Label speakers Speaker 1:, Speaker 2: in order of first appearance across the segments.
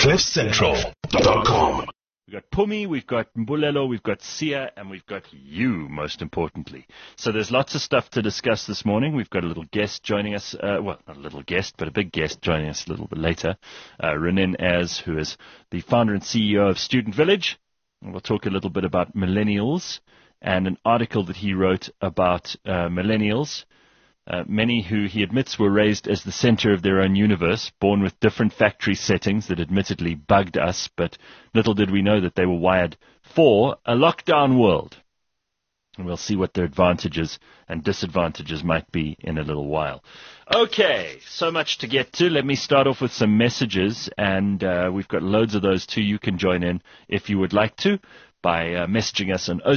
Speaker 1: CliffCentral.com.
Speaker 2: We've got Pumi, we've got Mbulelo, we've got Sia, and we've got you, most importantly. So there's lots of stuff to discuss this morning. We've got a little guest joining us, well, not a little guest, but a big guest joining us a little bit later. Renan Az, who is the founder and CEO of Student Village. And we'll talk a little bit about millennials and an article that he wrote about millennials. Many who he admits were raised as the center of their own universe, born with different factory settings that admittedly bugged us, but little did we know that they were wired for a lockdown world. And we'll see what their advantages and disadvantages might be in a little while. Okay, so much to get to. Let me start off with some messages, and we've got loads of those too. You can join in if you would like to by messaging us on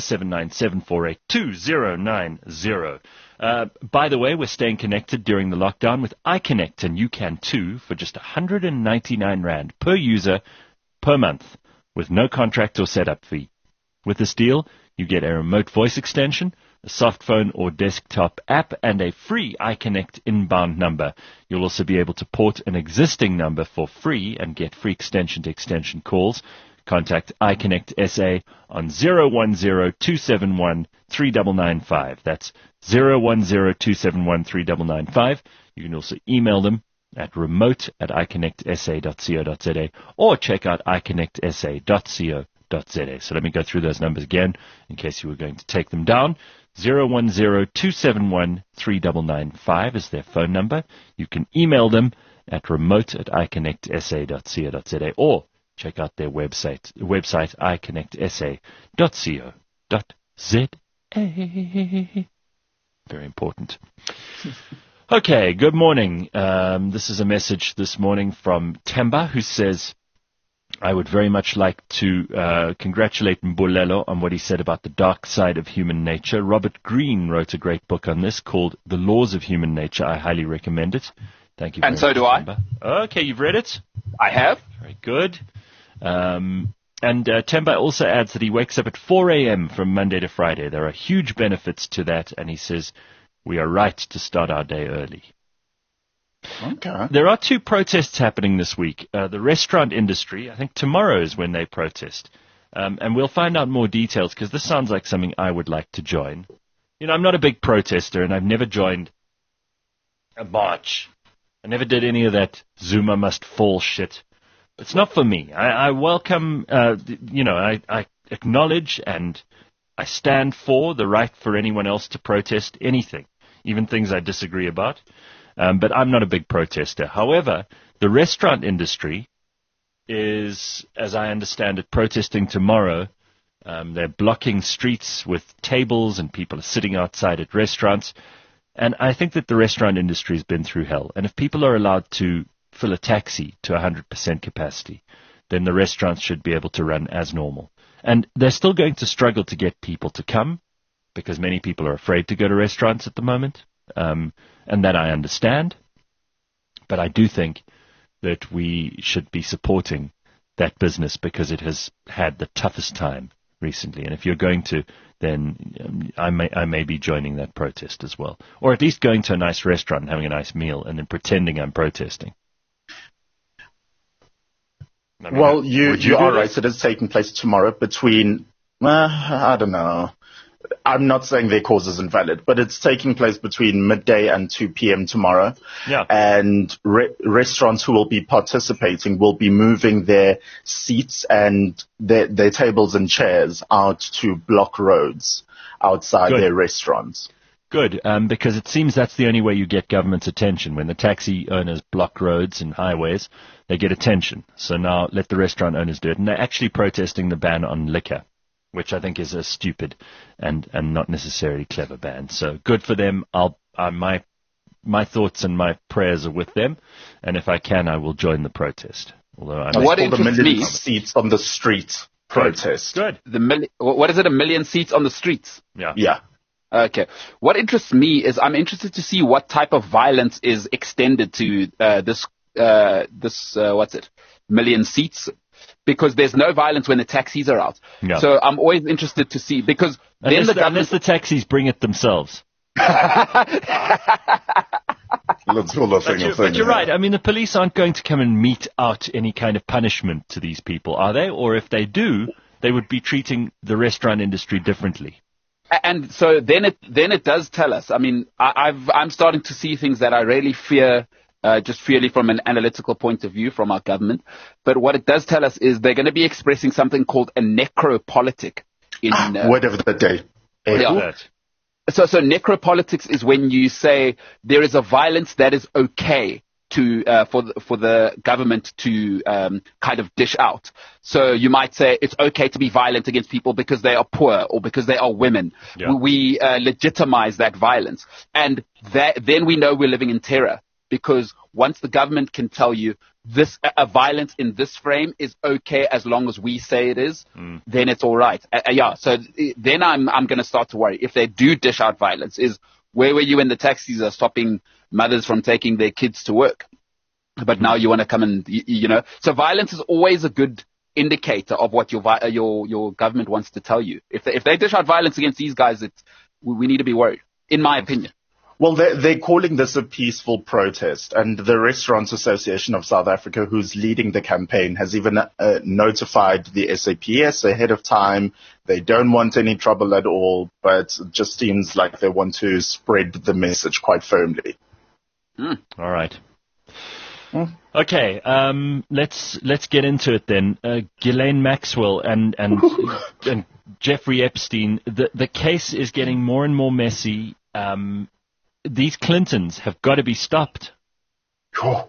Speaker 2: 0797482090. By the way, we're staying connected during the lockdown with iConnect, and you can too for just 199 Rand per user per month with no contract or setup fee. With this deal, you get a remote voice extension, a soft phone or desktop app, and a free iConnect inbound number. You'll also be able to port an existing number for free and get free extension-to-extension calls. Contact iConnect SA on 010-271-3995. That's 010-271-3995. You can also email them at remote@iconnectsa.co.za or check out iconnectsa.co.za. So let me go through those numbers again in case you were going to take them down. 010-271-3995 is their phone number. You can email them at remote@iconnectsa.co.za or check out their website iconnectsa.co.za. Very important. Okay, good morning. This is a message this morning from Temba, who says, I would very much like to congratulate Mbulelo on what he said about the dark side of human nature. Robert Greene wrote a great book on this called The Laws of Human Nature. I highly recommend it. Thank you very much.
Speaker 3: And so do I.
Speaker 2: Temba. Okay, you've read it?
Speaker 3: I have.
Speaker 2: Very good. And Temba also adds that he wakes up at 4 a.m. from Monday to Friday. There are huge benefits to that, and he says we are right to start our day early.
Speaker 3: Okay.
Speaker 2: There are two protests happening this week. The restaurant industry, I think tomorrow is when they protest. And we'll find out more details because this sounds like something I would like to join. You know, I'm not a big protester, and I've never joined a march. I never did any of that Zuma must fall shit. It's not for me. I welcome, I acknowledge and I stand for the right for anyone else to protest anything, even things I disagree about. But I'm not a big protester. However, the restaurant industry is, as I understand it, protesting tomorrow. They're blocking streets with tables and people are sitting outside at restaurants. And I think that the restaurant industry has been through hell. And if people are allowed to fill a taxi to 100% capacity, then the restaurants should be able to run as normal. And they're still going to struggle to get people to come because many people are afraid to go to restaurants at the moment, and that I understand. But I do think that we should be supporting that business because it has had the toughest time recently. And if you're going to, then I may be joining that protest as well. Or at least going to a nice restaurant and having a nice meal and then pretending I'm protesting. I mean,
Speaker 3: well, you are right.
Speaker 2: This?
Speaker 3: It is taking place tomorrow between, I don't know. I'm not saying their cause is invalid, but it's taking place between midday and 2 p.m. tomorrow.
Speaker 2: Yeah.
Speaker 3: And restaurants who will be participating will be moving their seats and their tables and chairs out to block roads outside their restaurants.
Speaker 2: Good, because it seems that's the only way you get government's attention. When the taxi owners block roads and highways, they get attention. So now let the restaurant owners do it. And they're actually protesting the ban on liquor, which I think is a stupid and not necessarily clever ban. So good for them. My thoughts and my prayers are with them. And if I can, I will join the protest. Although I
Speaker 3: what interests me seats on the street protest.
Speaker 2: Good.
Speaker 4: What is it? 1 million seats on the streets?
Speaker 3: Yeah.
Speaker 4: Okay. What interests me is I'm interested to see what type of violence is extended to this million seats, because there's no violence when the taxis are out.
Speaker 2: Yeah.
Speaker 4: So I'm always interested to see, because
Speaker 2: unless the taxis bring it themselves.
Speaker 3: Let's call a thing a thing.
Speaker 2: But you're right. I mean, the police aren't going to come and mete out any kind of punishment to these people, are they? Or if they do, they would be treating the restaurant industry differently.
Speaker 4: And so then it does tell us. I mean, I'm starting to see things that I really fear, just purely from an analytical point of view from our government. But what it does tell us is they're going to be expressing something called a necropolitic.
Speaker 3: Word of the day.
Speaker 4: Yeah. So necropolitics is when you say there is a violence that is okay to for the government to kind of dish out. So you might say it's okay to be violent against people because they are poor or because they are women. Yeah. We legitimize that violence, and then we know we're living in terror, because once the government can tell you this a violence in this frame is okay as long as we say it is, then it's all right. So then I'm going to start to worry if they do dish out violence. Is where were you when the taxis are stopping mothers from taking their kids to work? But now you want to come and, so violence is always a good indicator of what your government wants to tell you. If they dish out violence against these guys, we need to be worried, in my opinion.
Speaker 3: Well, they're calling this a peaceful protest, and the Restaurants Association of South Africa, who's leading the campaign, has even notified the SAPS ahead of time. They don't want any trouble at all, but it just seems like they want to spread the message quite firmly.
Speaker 2: All right. Okay, let's get into it then. Ghislaine Maxwell and Jeffrey Epstein. The case is getting more and more messy. These Clintons have got to be stopped.
Speaker 4: So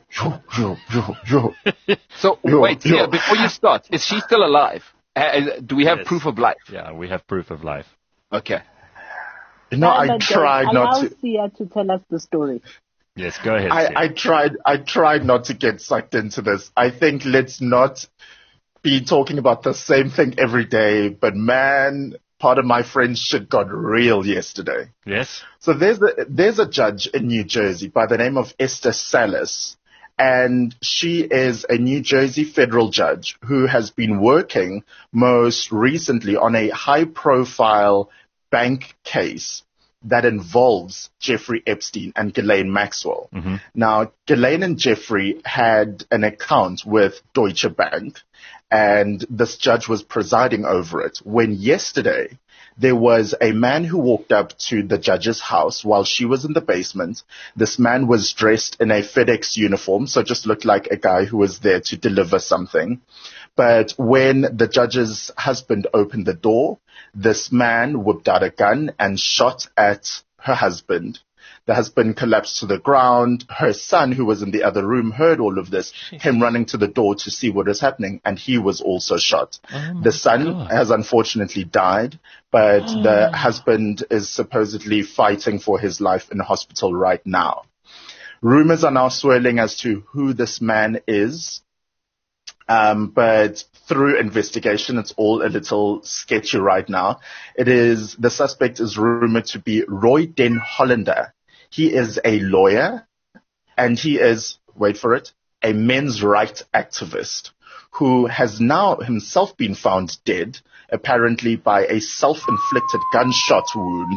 Speaker 4: wait, yeah, before you start, is she still alive? Do we have proof of life?
Speaker 2: Yeah, we have proof of life.
Speaker 4: Okay.
Speaker 3: I tried not to.
Speaker 1: Allow Sia to tell us the story.
Speaker 2: Yes, go ahead.
Speaker 3: I tried not to get sucked into this. I think let's not be talking about the same thing every day, but man, part of my friend's shit got real yesterday.
Speaker 2: Yes.
Speaker 3: So there's a judge in New Jersey by the name of Esther Salas, and she is a New Jersey federal judge who has been working most recently on a high-profile bank case that involves Jeffrey Epstein and Ghislaine Maxwell. Mm-hmm. Now, Ghislaine and Jeffrey had an account with Deutsche Bank, and this judge was presiding over it when yesterday there was a man who walked up to the judge's house while she was in the basement. This man was dressed in a FedEx uniform, so just looked like a guy who was there to deliver something. But when the judge's husband opened the door, this man whipped out a gun and shot at her husband. The husband collapsed to the ground. Her son, who was in the other room, heard all of this, came running to the door to see what was happening, and he was also shot. The son has unfortunately died, but the husband is supposedly fighting for his life in a hospital right now. Rumors are now swirling as to who this man is. But through investigation, it's all a little sketchy right now. The suspect is rumored to be Roy Den Hollander. He is a lawyer, and he is, wait for it, a men's rights activist who has now himself been found dead, apparently by a self-inflicted gunshot wound.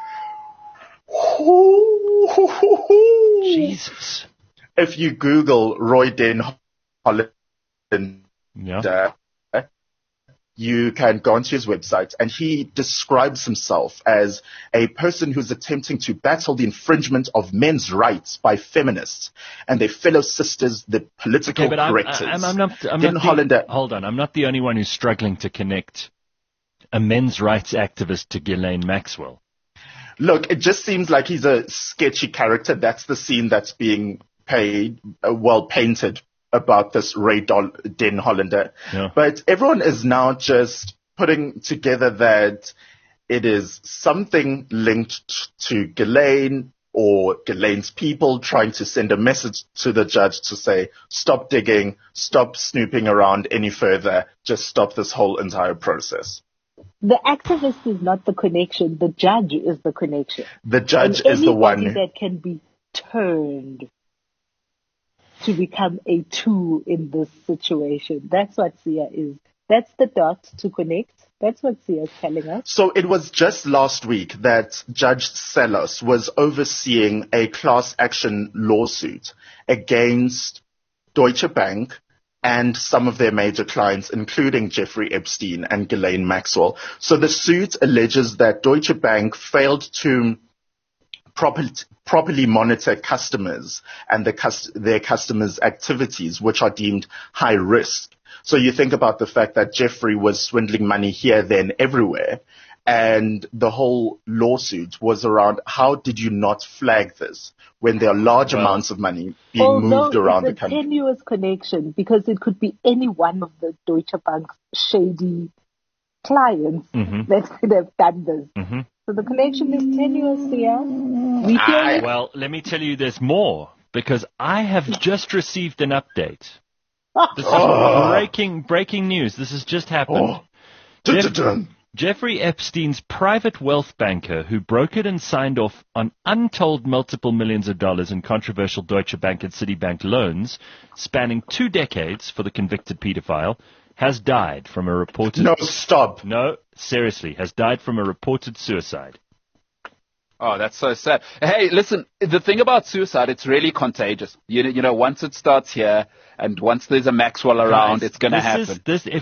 Speaker 2: Jesus.
Speaker 3: If you Google Roy Den Hollander, you can go onto his website, and he describes himself as a person who's attempting to battle the infringement of men's rights by feminists and their fellow sisters, the political correctors.
Speaker 2: Hold on, I'm not the only one who's struggling to connect a men's rights activist to Ghislaine Maxwell.
Speaker 3: Look, it just seems like he's a sketchy character. That's the scene that's being painted about this Roy Den Hollander. Yeah. But everyone is now just putting together that it is something linked to Ghislaine or Ghislaine's people trying to send a message to the judge to say, stop digging, stop snooping around any further, just stop this whole entire process.
Speaker 1: The activist is not the connection. The judge is the connection.
Speaker 3: The judge is the one
Speaker 1: that can be turned to become a tool in this situation. That's what Sia is That's the dot to connect. That's what Sia's telling us.
Speaker 3: So it was just last week that Judge Sellos was overseeing a class action lawsuit against Deutsche Bank and some of their major clients, including Jeffrey Epstein and Ghislaine Maxwell. So the suit alleges that Deutsche Bank failed to properly monitor customers and their customers' activities, which are deemed high risk. So you think about the fact that Jeffrey was swindling money here, there, and everywhere, and the whole lawsuit was around how did you not flag this when there are large amounts of money being moved around the country?
Speaker 1: It's a tenuous connection because it could be any one of the Deutsche Bank's shady clients that could have done this.
Speaker 2: Mm-hmm.
Speaker 1: So the connection is tenuous here.
Speaker 2: Well, let me tell you there's more, because I have just received an update. This is breaking news. This has just happened. Jeffrey Epstein's private wealth banker, who brokered and signed off on untold multiple millions of dollars in controversial Deutsche Bank and Citibank loans spanning 2 decades for the convicted pedophile, has died from a reported...
Speaker 3: No, stop.
Speaker 2: No, seriously, has died from a reported suicide.
Speaker 4: Oh, that's so sad. Hey, listen, the thing about suicide, it's really contagious. You know, once it starts here and once there's a Maxwell around, it's going to happen.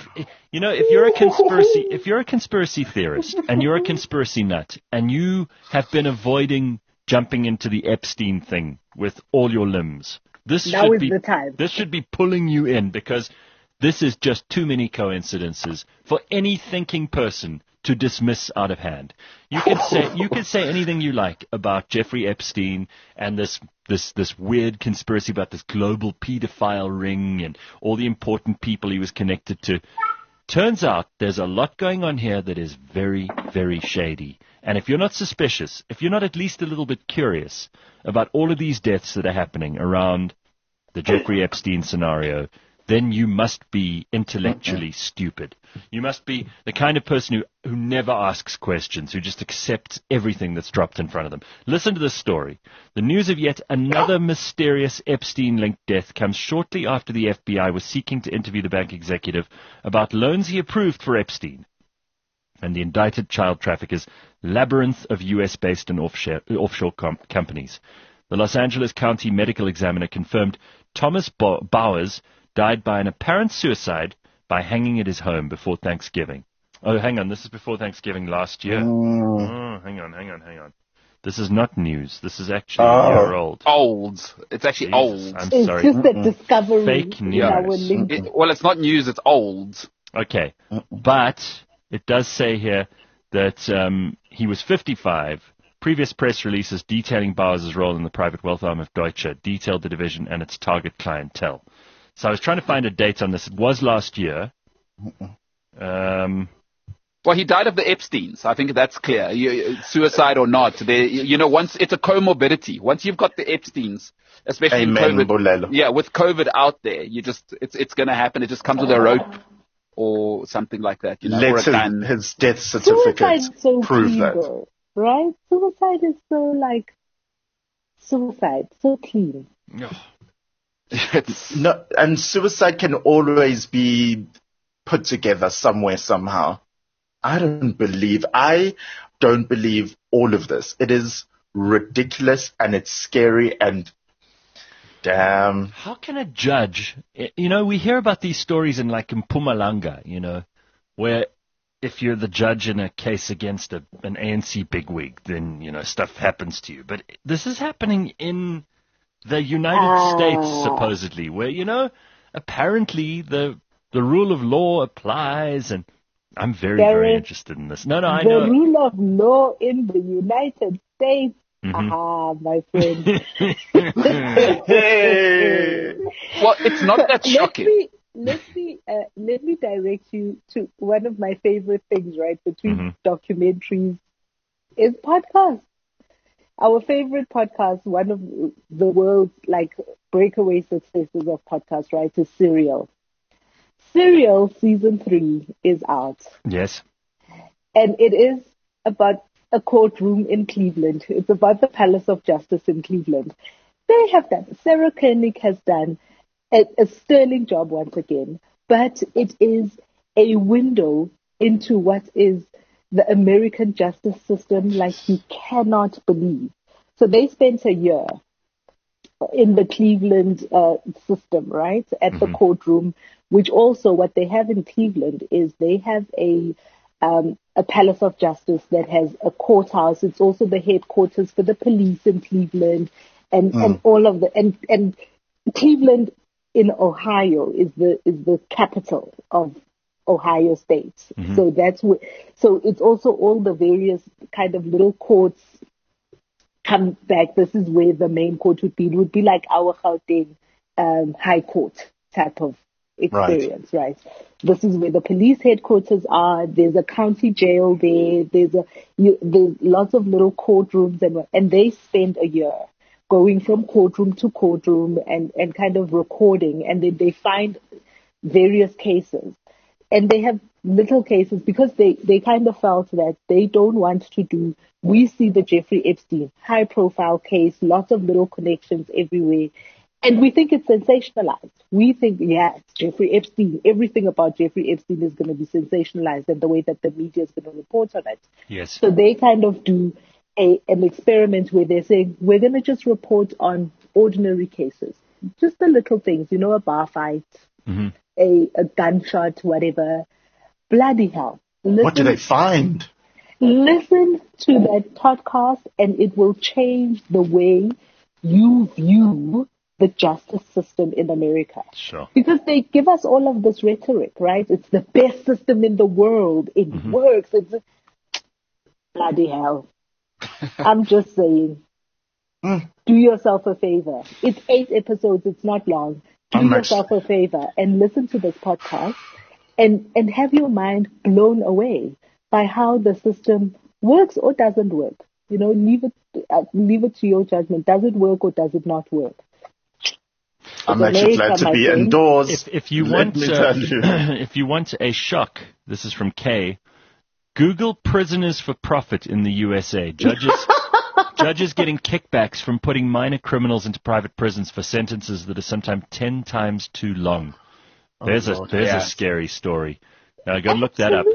Speaker 2: If you're a conspiracy theorist and you're a conspiracy nut and you have been avoiding jumping into the Epstein thing with all your limbs, this should be pulling you in, because this is just too many coincidences for any thinking person to dismiss out of hand. You can say anything you like about Jeffrey Epstein and this weird conspiracy about this global pedophile ring and all the important people he was connected to. Turns out there's a lot going on here that is very, very shady. And if you're not suspicious, if you're not at least a little bit curious about all of these deaths that are happening around the Jeffrey Epstein scenario, then you must be intellectually stupid. You must be the kind of person who never asks questions, who just accepts everything that's dropped in front of them. Listen to this story. The news of yet another mysterious Epstein-linked death comes shortly after the FBI was seeking to interview the bank executive about loans he approved for Epstein and the indicted child traffickers' labyrinth of U.S.-based and offshore companies. The Los Angeles County Medical Examiner confirmed Thomas Bowers died by an apparent suicide by hanging at his home before Thanksgiving. Oh, hang on. This is before Thanksgiving last year. Oh, hang on. This is not news. This is actually a year old.
Speaker 4: Old. It's actually old.
Speaker 2: I'm
Speaker 1: it's
Speaker 2: sorry.
Speaker 1: It's just a discovery.
Speaker 2: Fake news.
Speaker 4: It's not news. It's old.
Speaker 2: Okay. But it does say here that he was 55. Previous press releases detailing Bowers' role in the private wealth arm of Deutsche detailed the division and its target clientele. So I was trying to find a date on this. It was last year.
Speaker 4: Well, he died of the Epsteins. I think that's clear. Suicide or not, once it's a comorbidity. Once you've got the Epsteins, especially COVID, with COVID out there, it's going to happen. It just comes with a rope or something like that.
Speaker 3: His death certificate prove that.
Speaker 1: Though, right? Suicide is so clean.
Speaker 3: No, and suicide can always be put together somewhere, somehow. I don't believe all of this. It is ridiculous and it's scary and damn.
Speaker 2: How can a judge, we hear about these stories in Mpumalanga, where if you're the judge in a case against an ANC bigwig, then, stuff happens to you. But this is happening in the United States, supposedly, where, apparently the rule of law applies, and I'm very interested in this. No, I know.
Speaker 1: The rule of law in the United States. My friend.
Speaker 4: Well, it's not that shocking.
Speaker 1: Let me direct you to one of my favorite things, right, between documentaries is podcasts. Our favorite podcast, one of the world's breakaway successes of podcasts, right, is Serial. Serial season 3 is out.
Speaker 2: Yes. And
Speaker 1: it is about a courtroom in Cleveland. It's about the Palace of Justice in Cleveland. Sarah Koenig has done a sterling job once again, but it is a window into what is the American justice system like you cannot believe. So they spent a year in the Cleveland system, right, at the courtroom, which also what they have in Cleveland is they have a palace of justice that has a courthouse. It's also the headquarters for the police in Cleveland and all of the, and Cleveland in Ohio is the capital of Ohio State. So that's so it's also all the various kind of little courts come back. This is where the main court would be. It would be like our Gauteng high court type of experience, right? This is where the police headquarters are. There's a county jail there. There's lots of little courtrooms and they spend a year going from courtroom to courtroom and kind of recording, and then they find various cases. And they have little cases because they kind of felt that they don't want to do, we see the Jeffrey Epstein high profile case, lots of little connections everywhere. And we think it's sensationalized. We think, yeah, it's Jeffrey Epstein. Everything about Jeffrey Epstein is going to be sensationalized and the way that the media is going to report on it.
Speaker 2: Yes. So
Speaker 1: they kind of do an experiment where they're saying, we're going to just report on ordinary cases, just the little things, a bar fight, a gunshot, whatever. Bloody hell.
Speaker 3: What do they find?
Speaker 1: Listen to that podcast and it will change the way you view the justice system in America.
Speaker 2: Sure.
Speaker 1: Because they give us all of this rhetoric, right? It's the best system in the world. It works. It's bloody hell. I'm just saying. Do yourself a favor. It's 8 episodes. It's not long. Do yourself a favor and listen to this podcast and have your mind blown away by how the system works or doesn't work. Leave it to your judgment. Does it work or does it not work?
Speaker 3: I'm actually glad to be indoors.
Speaker 2: If you want a shock, this is from Kay. Google prisoners for profit in the USA. Judges getting kickbacks from putting minor criminals into private prisons for sentences that are sometimes 10 times too long. There's a scary story. Now, go look that up.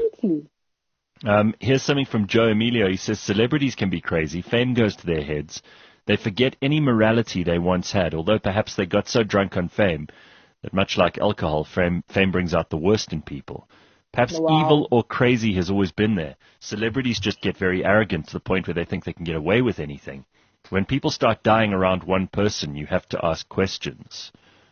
Speaker 2: Here's something from Joe Emilio. He says, celebrities can be crazy. Fame goes to their heads. They forget any morality they once had, although perhaps they got so drunk on fame that much like alcohol, fame brings out the worst in people. Perhaps evil or crazy has always been there. Celebrities just get very arrogant to the point where they think they can get away with anything. When people start dying around one person, you have to ask questions.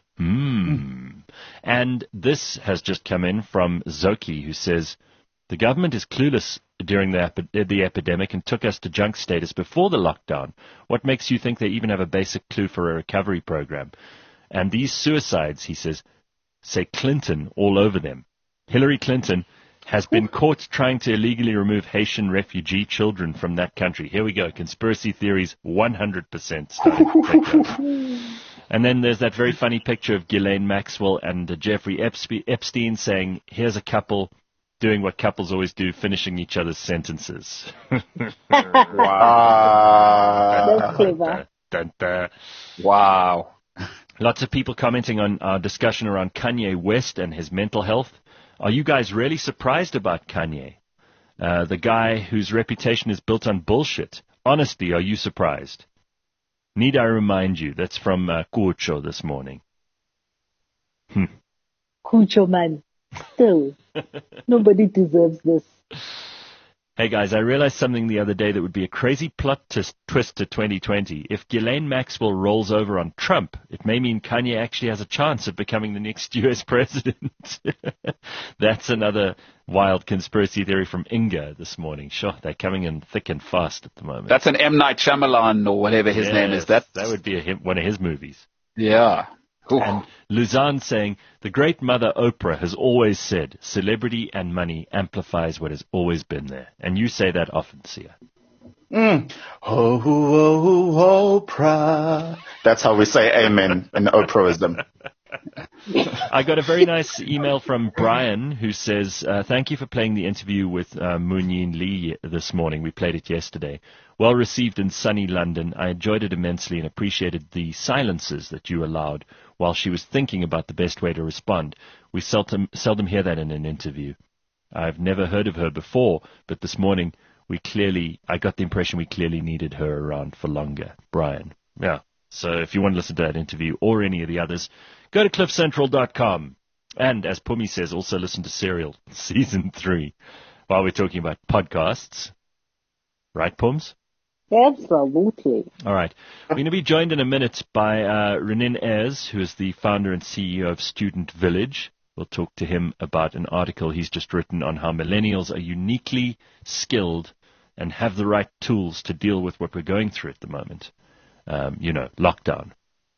Speaker 2: And this has just come in from Zoki, who says, the government is clueless during the epidemic and took us to junk status before the lockdown. What makes you think they even have a basic clue for a recovery program? And these suicides, he says, say Clinton all over them. Hillary Clinton has been caught trying to illegally remove Haitian refugee children from that country. Here we go. Conspiracy theories 100% starting to take over. And then there's that very funny picture of Ghislaine Maxwell and Jeffrey Epstein saying, here's a couple doing what couples always do, finishing each other's sentences.
Speaker 3: Wow.
Speaker 1: That's clever.
Speaker 4: Wow.
Speaker 2: Lots of people commenting on our discussion around Kanye West and his mental health. Are you guys really surprised about Kanye? The guy whose reputation is built on bullshit. Honestly, are you surprised? Need I remind you? That's from Kucho this morning.
Speaker 1: Kucho, man. Still, nobody deserves this.
Speaker 2: Hey guys, I realized something the other day that would be a crazy plot twist to 2020. If Ghislaine Maxwell rolls over on Trump, it may mean Kanye actually has a chance of becoming the next U.S. president. That's another wild conspiracy theory from Inga this morning. Sure, they're coming in thick and fast at the moment.
Speaker 4: That's an M. Night Shyamalan or whatever his name is. That
Speaker 2: would be one of his movies.
Speaker 4: Yeah. Ooh.
Speaker 2: And Luzanne saying, the great mother Oprah has always said, celebrity and money amplifies what has always been there. And you say that often, Sia.
Speaker 3: Oprah. That's how we say amen in Oprahism.
Speaker 2: I got a very nice email from Brian who says, thank you for playing the interview with Moon Yin Lee this morning. We played it yesterday. Well received in sunny London. I enjoyed it immensely and appreciated the silences that you allowed while she was thinking about the best way to respond. We seldom hear that in an interview. I've never heard of her before, but this morning I got the impression we clearly needed her around for longer. Brian. Yeah. So if you want to listen to that interview or any of the others, go to cliffcentral.com. And as Pumi says, also listen to Serial Season 3 while we're talking about podcasts. Right, Pums?
Speaker 1: Absolutely.
Speaker 2: All right. We're going to be joined in a minute by Renin Ayres, who is the founder and CEO of Student Village. We'll talk to him about an article he's just written on how millennials are uniquely skilled and have the right tools to deal with what we're going through at the moment. Lockdown.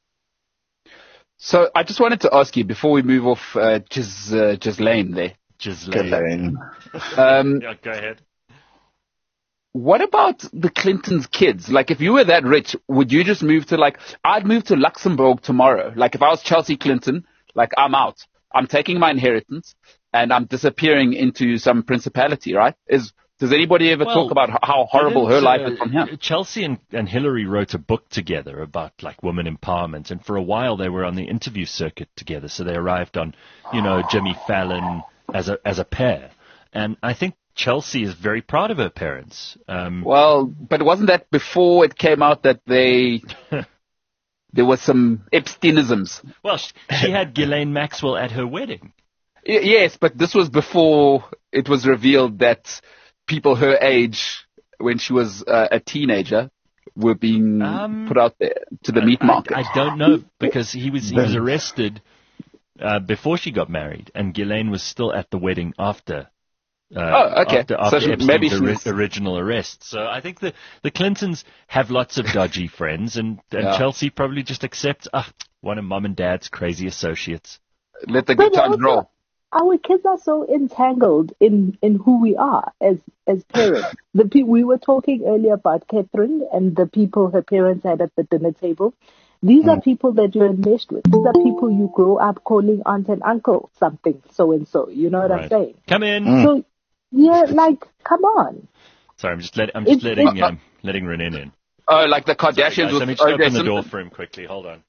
Speaker 4: So I just wanted to ask you, before we move off Ghislaine there.
Speaker 3: Ghislaine.
Speaker 2: Yeah, go ahead.
Speaker 4: What about the Clintons' kids? Like, if you were that rich, would you just move to, I'd move to Luxembourg tomorrow. Like, if I was Chelsea Clinton, I'm out. I'm taking my inheritance and I'm disappearing into some principality, right? Does anybody ever talk about how horrible her life is from here?
Speaker 2: Chelsea and Hillary wrote a book together about women empowerment, and for a while they were on the interview circuit together. So they arrived on, Jimmy Fallon as a pair, and I think Chelsea is very proud of her parents.
Speaker 4: But wasn't that before it came out that there was some Epsteinisms?
Speaker 2: Well, she had Ghislaine Maxwell at her wedding.
Speaker 4: Yes, but this was before it was revealed that people her age, when she was a teenager, were being put out there to the meat market.
Speaker 2: I don't know, because he was arrested before she got married, and Ghislaine was still at the wedding after.
Speaker 4: Okay.
Speaker 2: After Epstein's original arrest. So I think the Clintons have lots of dodgy friends, and Chelsea probably just accepts one of mom and dad's crazy associates.
Speaker 4: Let the good times roll.
Speaker 1: Our kids are so entangled in who we are as parents. We were talking earlier about Catherine and the people her parents had at the dinner table. These are people that you're enmeshed with. These are people you grow up calling aunt and uncle something, so and so. You know what I'm saying?
Speaker 2: Come in.
Speaker 1: So, yeah, come on.
Speaker 2: Sorry, I'm just letting Renin in.
Speaker 4: Oh, like the Kardashians.
Speaker 2: Let me just open the door for him quickly. Hold on.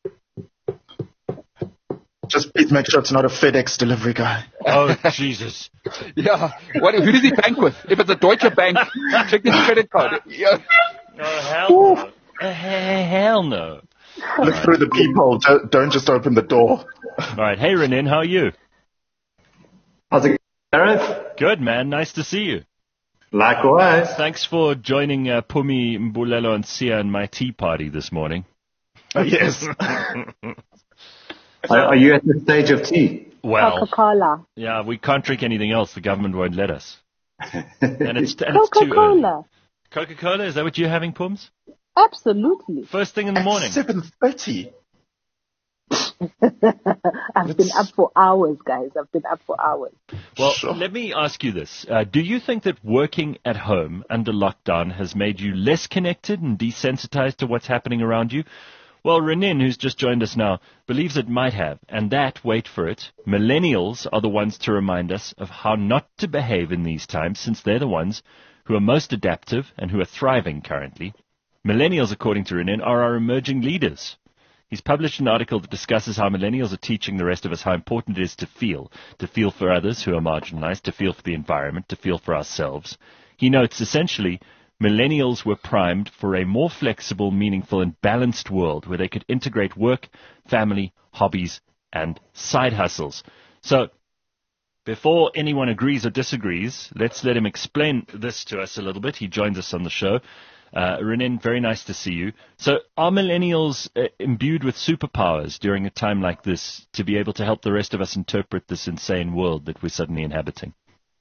Speaker 3: Just please make sure it's not a FedEx delivery guy.
Speaker 2: Oh, Jesus.
Speaker 4: Yeah. Who does he bank with? If it's a Deutsche Bank, check his credit card. Yeah.
Speaker 2: Oh, hell no.
Speaker 3: Look through the peephole. Don't just open the door.
Speaker 2: All right. Hey, Renin, how are you?
Speaker 5: How's it going, Gareth?
Speaker 2: Good, man. Nice to see you.
Speaker 5: Likewise.
Speaker 2: Thanks for joining Pumi, Mbulelo, and Sia in my tea party this morning.
Speaker 3: Yes.
Speaker 5: Are you at the stage of tea?
Speaker 2: Well,
Speaker 1: Coca-Cola.
Speaker 2: Yeah, we can't drink anything else. The government won't let us. And it's
Speaker 1: Coca-Cola.
Speaker 2: Coca-Cola? Is that what you're having, Pums?
Speaker 1: Absolutely.
Speaker 2: First thing in the morning.
Speaker 3: 7:30.
Speaker 1: I've been up for hours, guys.
Speaker 2: Well, Let me ask you this. Do you think that working at home under lockdown has made you less connected and desensitized to what's happening around you? Well, Renin, who's just joined us now, believes it might have, and that, wait for it, millennials are the ones to remind us of how not to behave in these times, since they're the ones who are most adaptive and who are thriving currently. Millennials, according to Renin, are our emerging leaders. He's published an article that discusses how millennials are teaching the rest of us how important it is to feel for others who are marginalized, to feel for the environment, to feel for ourselves. He notes, essentially, millennials were primed for a more flexible, meaningful, and balanced world where they could integrate work, family, hobbies, and side hustles. So, before anyone agrees or disagrees, let's let him explain this to us a little bit. He joins us on the show. Renin, very nice to see you. So, are millennials imbued with superpowers during a time like this to be able to help the rest of us interpret this insane world that we're suddenly inhabiting?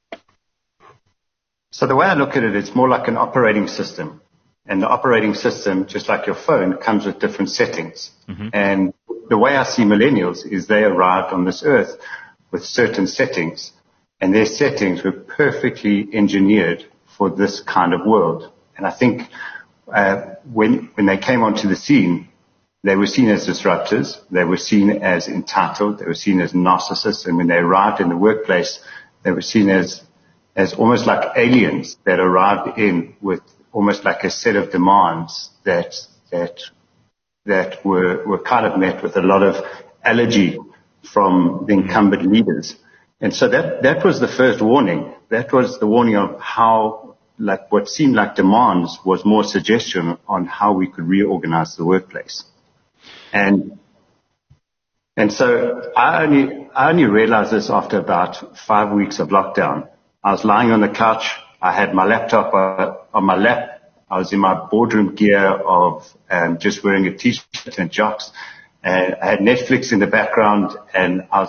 Speaker 5: So the way I look at it, it's more like an operating system. And the operating system, just like your phone, comes with different settings. Mm-hmm. And the way I see millennials is they arrived on this earth with certain settings. And their settings were perfectly engineered for this kind of world. And I think when they came onto the scene, they were seen as disruptors. They were seen as entitled. They were seen as narcissists. And when they arrived in the workplace, they were seen as almost like aliens that arrived in with almost like a set of demands that were kind of met with a lot of allergy from the incumbent leaders. And so that was the first warning. That was the warning of how, like, what seemed like demands was more suggestion on how we could reorganize the workplace. And so I only realized this after about 5 weeks of lockdown. I was lying on the couch. I had my laptop on my lap. I was in my boardroom gear of just wearing a t-shirt and jocks. And I had Netflix in the background, and I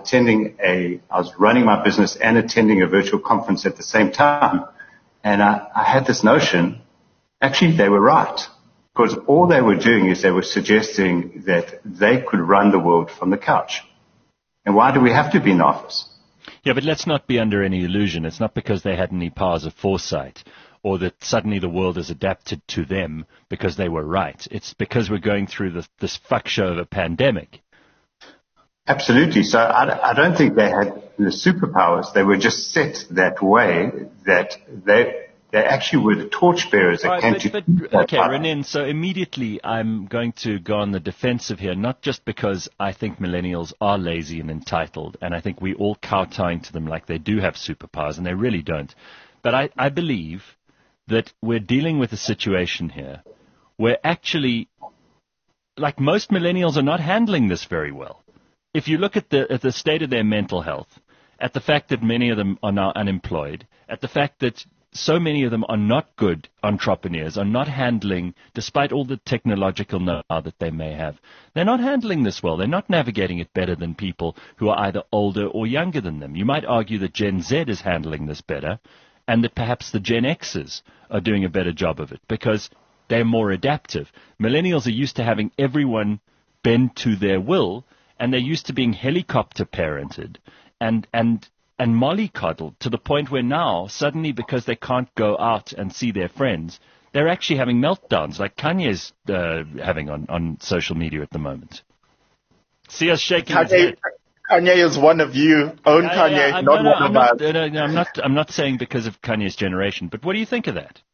Speaker 5: was running my business and attending a virtual conference at the same time. And I had this notion, actually they were right. Because all they were doing is they were suggesting that they could run the world from the couch. And why do we have to be in office?
Speaker 2: Yeah, but let's not be under any illusion. It's not because they had any powers of foresight or that suddenly the world has adapted to them because they were right. It's because we're going through this fuck show of a pandemic.
Speaker 5: Absolutely. So I don't think they had the superpowers. They were just set that way that they actually were the torchbearers that came to...
Speaker 2: Okay, Renan, so immediately I'm going to go on the defensive here, not just because I think millennials are lazy and entitled, and I think we all kowtowing to them like they do have superpowers, and they really don't. But I believe that we're dealing with a situation here where actually, like, most millennials are not handling this very well. If you look at the state of their mental health, at the fact that many of them are now unemployed, at the fact that so many of them are not good entrepreneurs, are not handling, despite all the technological know-how that they may have, they're not handling this well. They're not navigating it better than people who are either older or younger than them. You might argue that Gen Z is handling this better, and that perhaps the Gen Xers are doing a better job of it because they're more adaptive. Millennials are used to having everyone bend to their will, and they're used to being helicopter parented and mollycoddled to the point where now, suddenly, because they can't go out and see their friends, they're actually having meltdowns like Kanye's having on social media at the moment. See us shaking his head.
Speaker 3: Kanye is one of you. Kanye, not one of us.
Speaker 2: I'm not saying because of Kanye's generation, but what do you think of that?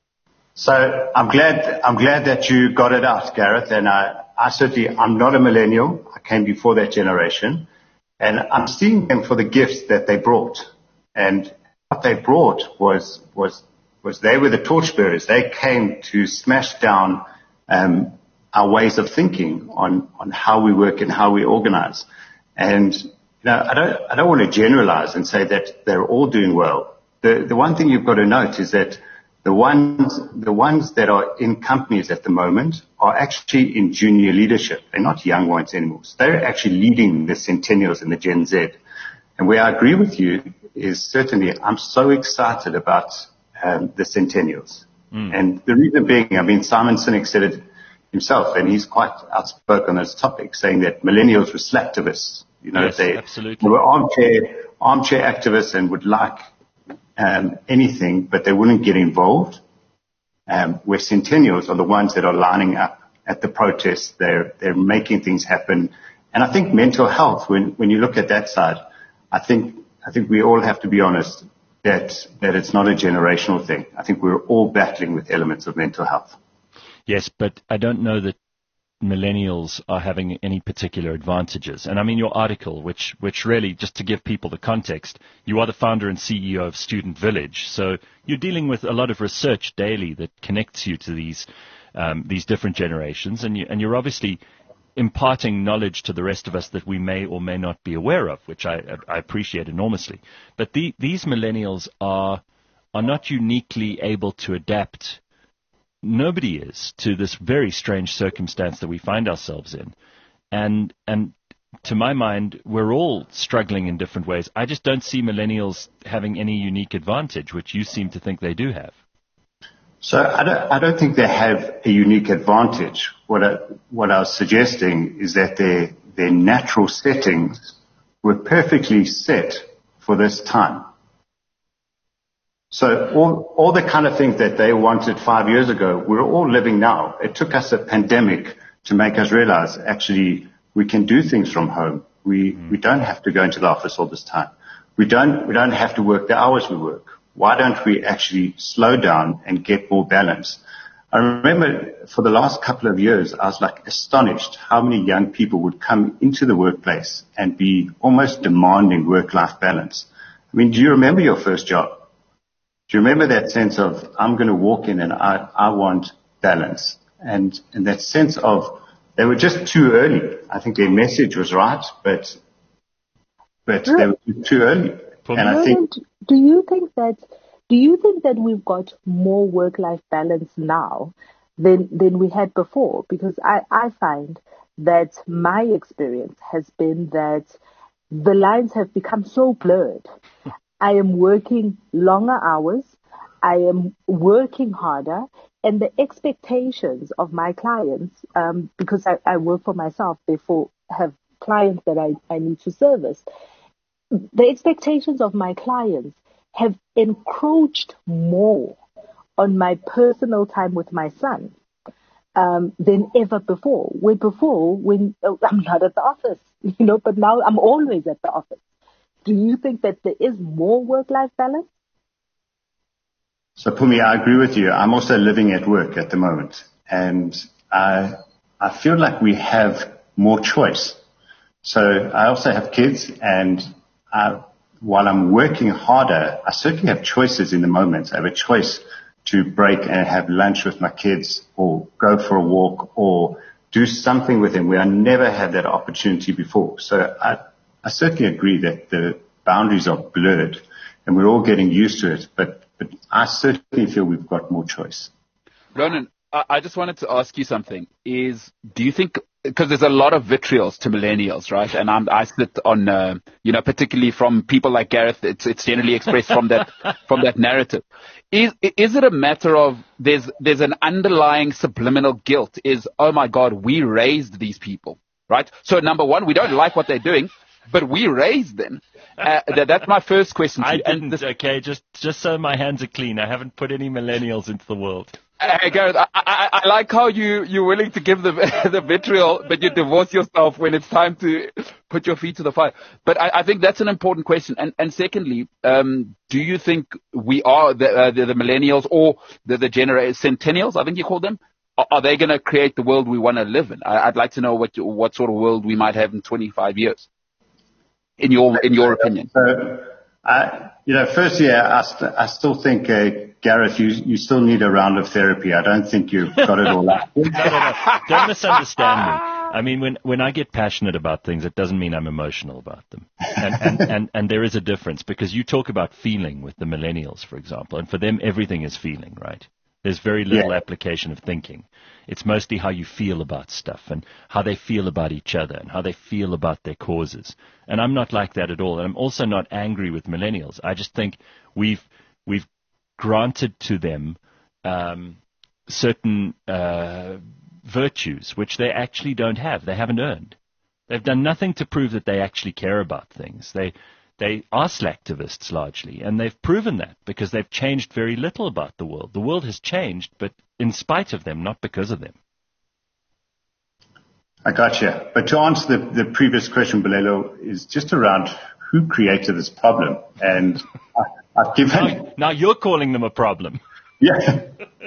Speaker 5: So I'm glad that you got it out, Gareth. And I'm not a millennial. I came before that generation, and I'm seeing them for the gifts that they brought. And what they brought was they were the torchbearers. They came to smash down our ways of thinking on how we work and how we organize. And I don't want to generalize and say that they're all doing well. The one thing you've got to note is that the ones that are in companies at the moment are actually in junior leadership. They're not young ones anymore. So they're actually leading the Centennials and the Gen Z. And where I agree with you is certainly I'm so excited about the Centennials. And the reason being, I mean, Simon Sinek said it himself, and he's quite outspoken on this topic, saying that millennials were slacktivists.
Speaker 2: Yes,
Speaker 5: they were armchair activists and would like anything, but they wouldn't get involved. Where Centennials are the ones that are lining up at the protests. They're making things happen. And I think mental health, when you look at that side, I think we all have to be honest that it's not a generational thing. I think we're all battling with elements of mental health.
Speaker 2: Yes, but I don't know that millennials are having any particular advantages. And I mean, your article, which really, just to give people the context, you are the founder and CEO of Student Village. So you're dealing with a lot of research daily that connects you to these different generations. And you're obviously imparting knowledge to the rest of us that we may or may not be aware of, which I appreciate enormously. But these millennials are not uniquely able to adapt. Nobody is, to this very strange circumstance that we find ourselves in. And to my mind, we're all struggling in different ways. I just don't see millennials having any unique advantage, which you seem to think they do have.
Speaker 5: So I don't think they have a unique advantage. What I was suggesting is that their natural settings were perfectly set for this time. So all the kind of things that they wanted 5 years ago, we're all living now. It took us a pandemic to make us realize actually we can do things from home. We don't have to go into the office all this time. We don't have to work the hours we work. Why don't we actually slow down and get more balance? I remember for the last couple of years, I was like astonished how many young people would come into the workplace and be almost demanding work-life balance. I mean, do you remember your first job? Do you remember that sense of, I'm going to walk in and I want balance? And that sense of, they were just too early. I think their message was right, but they were too early.
Speaker 1: And I think, do you think that we've got more work-life balance now than we had before? Because I find that my experience has been that the lines have become so blurred. I am working longer hours. I am working harder. And the expectations of my clients, because I work for myself, therefore have clients that I need to service. The expectations of my clients have encroached more on my personal time with my son than ever before. When I'm not at the office, but now I'm always at the office. Do you think that there is more work-life balance?
Speaker 5: So, Pumi, I agree with you. I'm also living at work at the moment, and I feel like we have more choice. So I also have kids, and while I'm working harder, I certainly have choices in the moment. I have a choice to break and have lunch with my kids, or go for a walk, or do something with them where I never had that opportunity before. So I certainly agree that the boundaries are blurred, and we're all getting used to it, but I certainly feel we've got more choice.
Speaker 4: Ronan, I just wanted to ask you something. Do you think, because there's a lot of vitriol to millennials, right? And I sit on, particularly from people like Gareth, it's generally expressed from that narrative. Is it a matter of there's an underlying subliminal guilt? Oh my God, we raised these people, right? So number one, we don't like what they're doing, but we raised them. That's my first question to you.
Speaker 2: I didn't, okay, just so my hands are clean. I haven't put any millennials into the world.
Speaker 4: Gareth, I like how you're willing to give the vitriol, but you divorce yourself when it's time to put your feet to the fire. But I think that's an important question. And secondly, do you think we are the millennials or the centennials, I think you call them? Are they going to create the world we want to live in? I'd like to know what sort of world we might have in 25 years. In your opinion?
Speaker 5: Firstly, I still think, Gareth, you still need a round of therapy. I don't think you've got it all out.
Speaker 2: No. Don't misunderstand me. I mean, when I get passionate about things, it doesn't mean I'm emotional about them. And there is a difference, because you talk about feeling with the millennials, for example, and for them, everything is feeling, right? There's very little application of thinking. It's mostly how you feel about stuff and how they feel about each other and how they feel about their causes. And I'm not like that at all. And I'm also not angry with millennials. I just think we've granted to them certain virtues which they actually don't have. They haven't earned. They've done nothing to prove that they actually care about things. They are slacktivists largely, and they've proven that because they've changed very little about the world. The world has changed, but in spite of them, not because of them.
Speaker 5: I gotcha. But to answer the previous question, Bulelo, is just around who created this problem. And I've given...
Speaker 2: Now you're calling them a problem.
Speaker 5: Yeah.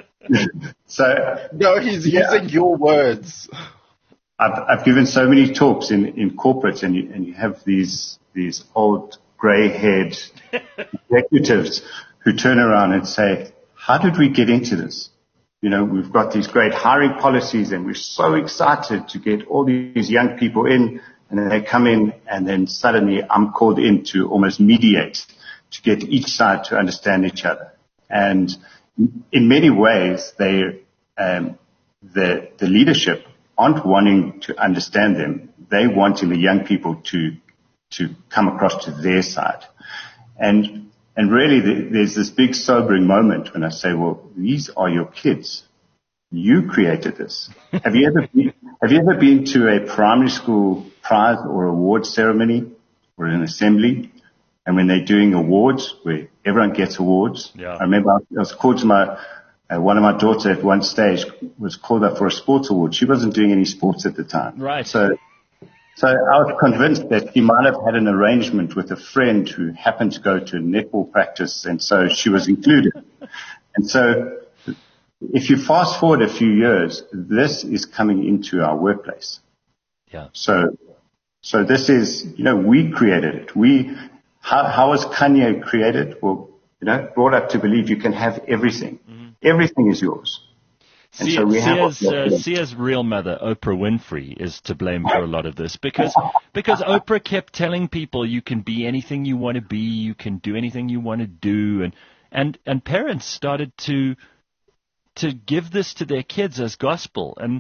Speaker 3: No, he's using your words.
Speaker 5: I've given so many talks in corporates, and you have these old grey-haired executives who turn around and say, how did we get into this? We've got these great hiring policies, and we're so excited to get all these young people in, and then they come in, and then suddenly I'm called in to almost mediate, to get each side to understand each other. And in many ways, the leadership aren't wanting to understand them. They wanting the young people to come across to their side. And really there's this big sobering moment when I say, well, these are your kids. You created this. Have you ever been to a primary school prize or award ceremony or an assembly? And when they're doing awards, where everyone gets awards. Yeah. I remember I was called to one of my daughters at one stage was called up for a sports award. She wasn't doing any sports at the time.
Speaker 2: Right.
Speaker 5: So I was convinced that she might have had an arrangement with a friend who happened to go to a netball practice, and so she was included. And so if you fast forward a few years, this is coming into our workplace.
Speaker 2: Yeah.
Speaker 5: So this is, we created it. How was Kanye created? Well, brought up to believe you can have everything. Mm-hmm. Everything is yours. And so we
Speaker 2: Sia's real mother, Oprah Winfrey, is to blame for a lot of this because Oprah kept telling people you can be anything you want to be, you can do anything you want to do, and parents started to give this to their kids as gospel. And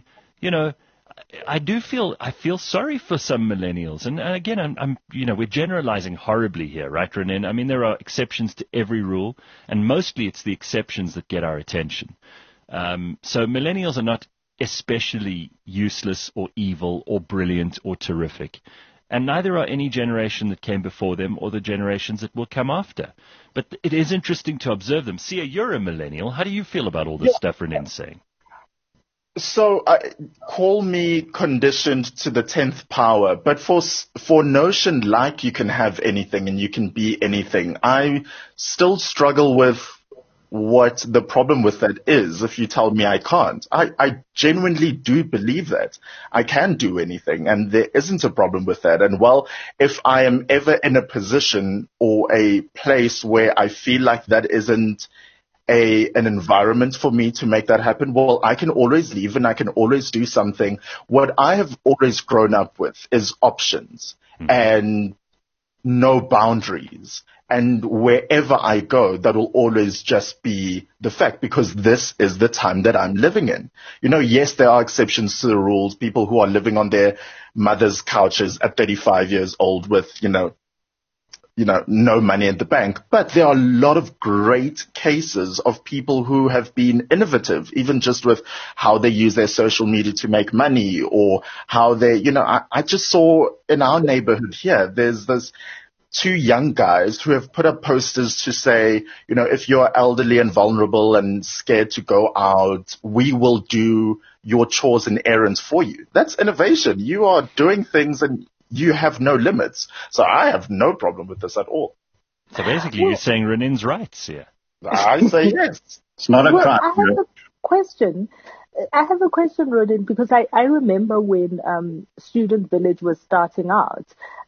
Speaker 2: I feel sorry for some millennials, and again, I'm we're generalizing horribly here, right, Renan? I mean, there are exceptions to every rule, and mostly it's the exceptions that get our attention. So millennials are not especially useless or evil or brilliant or terrific. And neither are any generation that came before them or the generations that will come after. But it is interesting to observe them. Sia, you're a millennial. How do you feel about all this stuff Renan's saying?
Speaker 3: So call me conditioned to the 10th power, but for notion like you can have anything and you can be anything, I still struggle with what the problem with that is if you tell me I can't. I genuinely do believe that I can do anything and there isn't a problem with that. And well, if I am ever in a position or a place where I feel like that isn't an environment for me to make that happen, well, I can always leave and I can always do something. What I have always grown up with is options and no boundaries. And wherever I go, that will always just be the fact because this is the time that I'm living in. Yes, there are exceptions to the rules. People who are living on their mother's couches at 35 years old with, no money in the bank. But there are a lot of great cases of people who have been innovative, even just with how they use their social media to make money or how they, I just saw in our neighborhood here, there's this 2 young guys who have put up posters to say, if you're elderly and vulnerable and scared to go out, we will do your chores and errands for you. That's innovation. You are doing things and you have no limits. So I have no problem with this at all.
Speaker 2: So basically you're saying Renan's right here.
Speaker 3: I say yes.
Speaker 5: It's not a crime.
Speaker 1: I have a question. Renan, because I remember when Student Village was starting out,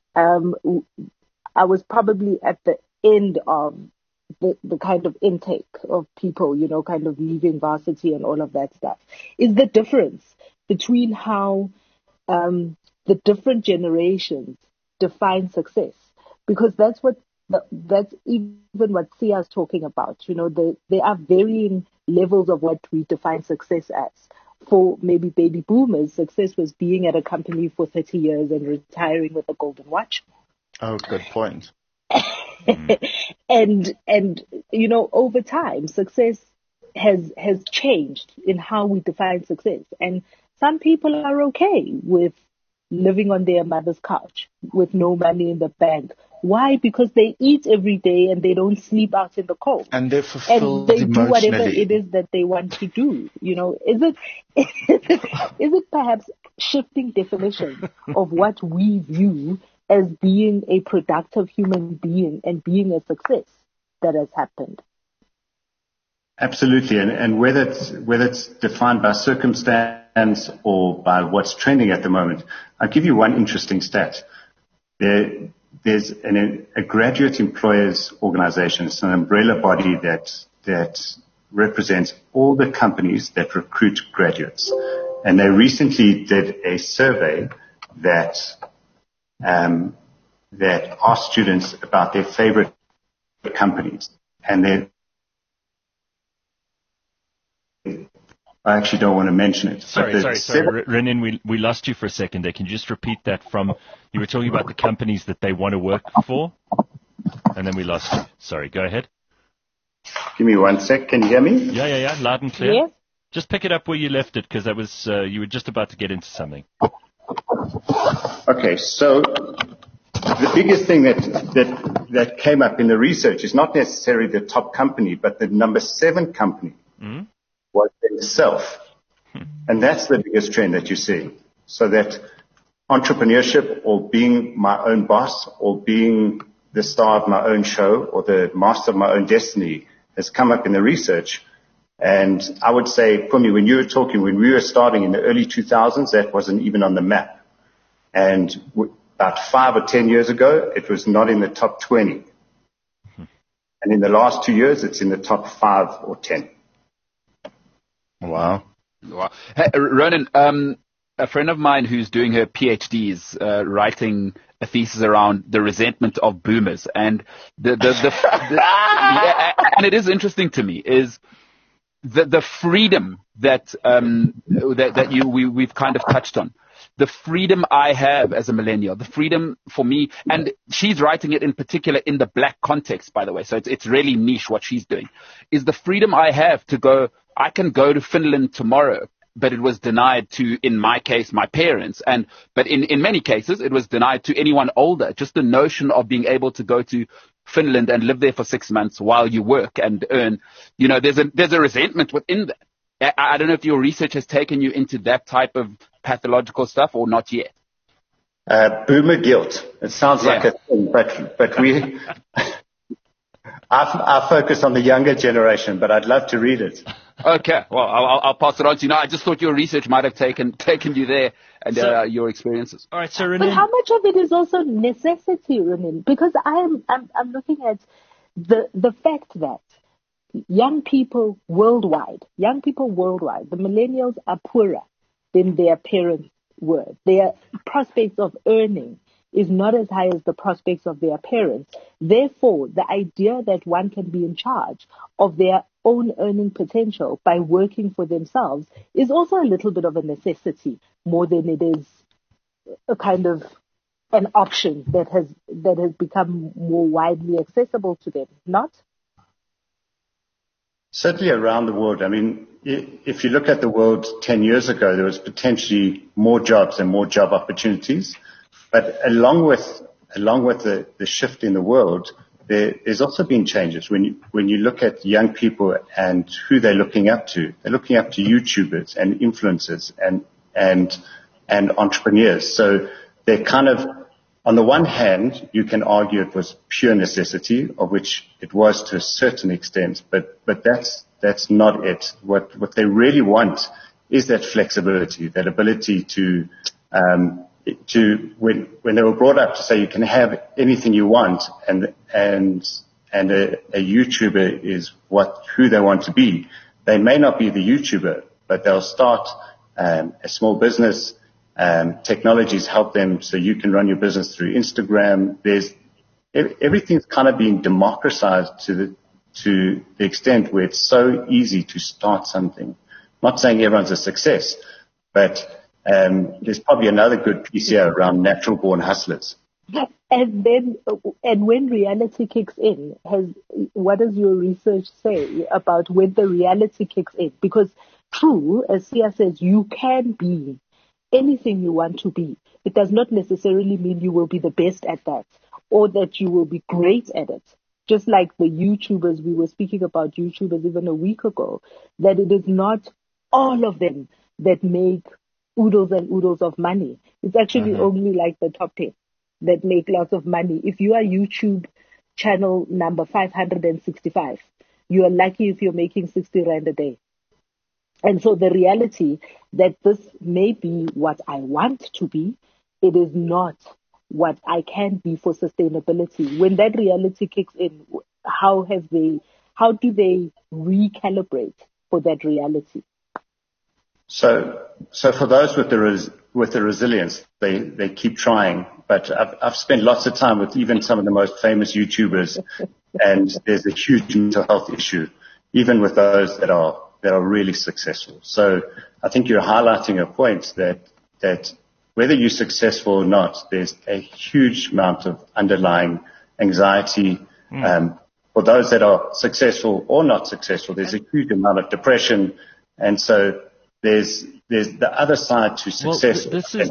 Speaker 1: I was probably at the end of the kind of intake of people, kind of leaving varsity and all of that stuff. Is the difference between how the different generations define success? Because that's even what Sia's talking about. There are varying levels of what we define success as. For maybe baby boomers, success was being at a company for 30 years and retiring with a golden watch.
Speaker 3: Oh, good point.
Speaker 1: and over time, success has changed in how we define success. And some people are okay with living on their mother's couch with no money in the bank. Why? Because they eat every day and they don't sleep out in the cold.
Speaker 3: And they're fulfilled
Speaker 1: and they do whatever
Speaker 3: emotionally.
Speaker 1: it is that they want to do. Is it perhaps shifting definitions of what we view as being a productive human being and being a success that has happened?
Speaker 5: Absolutely. And whether it's defined by circumstance or by what's trending at the moment, I'll give you one interesting stat. There's a graduate employers organization. It's an umbrella body that represents all the companies that recruit graduates. And they recently did a survey that asked students about their favorite companies. And I actually don't want to mention it.
Speaker 2: Sorry. Renan, we lost you for a second there. Can you just repeat that you were talking about the companies that they want to work for? And then we lost you. Sorry, go ahead.
Speaker 5: Give me 1 sec. Can you hear me?
Speaker 2: Yeah. Loud and clear.
Speaker 1: Yes.
Speaker 2: Just pick it up where you left it because that was, you were just about to get into something.
Speaker 5: Okay, so the biggest thing that came up in the research is not necessarily the top company, but the number 7 company was themselves. And that's the biggest trend that you see. So that entrepreneurship or being my own boss or being the star of my own show or the master of my own destiny has come up in the research And I would say, Phumi, when we were starting in the early 2000s, that wasn't even on the map. And about 5 or 10 years ago, it was not in the top 20. And in the last 2 years, it's in the top 5 or 10.
Speaker 3: Wow.
Speaker 4: Hey, Ronan, a friend of mine who's doing her PhD is writing a thesis around the resentment of boomers, and and it is interesting to me is the freedom that we've kind of touched on. The freedom I have as a millennial, the freedom for me, and she's writing it in particular in the black context, by the way, so it's really niche what she's doing, is the freedom I have to go, I can go to Finland tomorrow, but it was denied to, in my case, my parents, but in many cases, it was denied to anyone older. Just the notion of being able to go to Finland and live there for 6 months while you work and earn, there's a resentment within that. I don't know if your research has taken you into that type of pathological stuff or not yet.
Speaker 5: Boomer guilt. It sounds like a thing, but we, I focus on the younger generation, but I'd love to read it.
Speaker 4: Okay. Well, I'll pass it on to you. I just thought your research might have taken you there and your experiences.
Speaker 2: All right. So,
Speaker 1: but how much of it is also necessity, Renan? Because I'm looking at the fact that young people worldwide, the millennials are poorer than their parents were. Their prospects of earning is not as high as the prospects of their parents. Therefore, the idea that one can be in charge of their own earning potential by working for themselves is also a little bit of a necessity more than it is a kind of an option that has become more widely accessible to them, not?
Speaker 5: Certainly around the world. I mean, if you look at the world 10 years ago, there was potentially more jobs and more job opportunities. But along with the shift in the world, there's also been changes. When you look at young people and who they're looking up to, they're looking up to YouTubers and influencers and entrepreneurs. So they're kind of, on the one hand, you can argue it was pure necessity, of which it was to a certain extent, but that's not it. What they really want is that flexibility, that ability to when they were brought up to say you can have anything you want, and a YouTuber is who they want to be. They may not be the YouTuber, but they'll start a small business. Technologies help them, so you can run your business through Instagram. Everything's kind of being democratized to the extent where it's so easy to start something. I'm not saying everyone's a success, but there's probably another good piece here around natural born hustlers.
Speaker 1: And when reality kicks in, what does your research say about when the reality kicks in? Because true, as Sia says, you can be anything you want to be. It does not necessarily mean you will be the best at that or that you will be great at it. Just like the YouTubers, we were speaking about YouTubers even a week ago, that it is not all of them that make oodles and oodles of money. It's actually only like the top 10 that make lots of money. If you are YouTube channel number 565, you are lucky if you're making 60 Rand a day. And so the reality that this may be what I want to be, it is not what I can be for sustainability. When that reality kicks in, how do they recalibrate for that reality?
Speaker 5: So for those with the resilience, they keep trying. But I've spent lots of time with even some of the most famous YouTubers, and there's a huge mental health issue, even with those that are really successful. So I think you're highlighting a point that whether you're successful or not, there's a huge amount of underlying anxiety. For those that are successful or not successful, there's a huge amount of depression. And so there's the other side to success.
Speaker 2: This is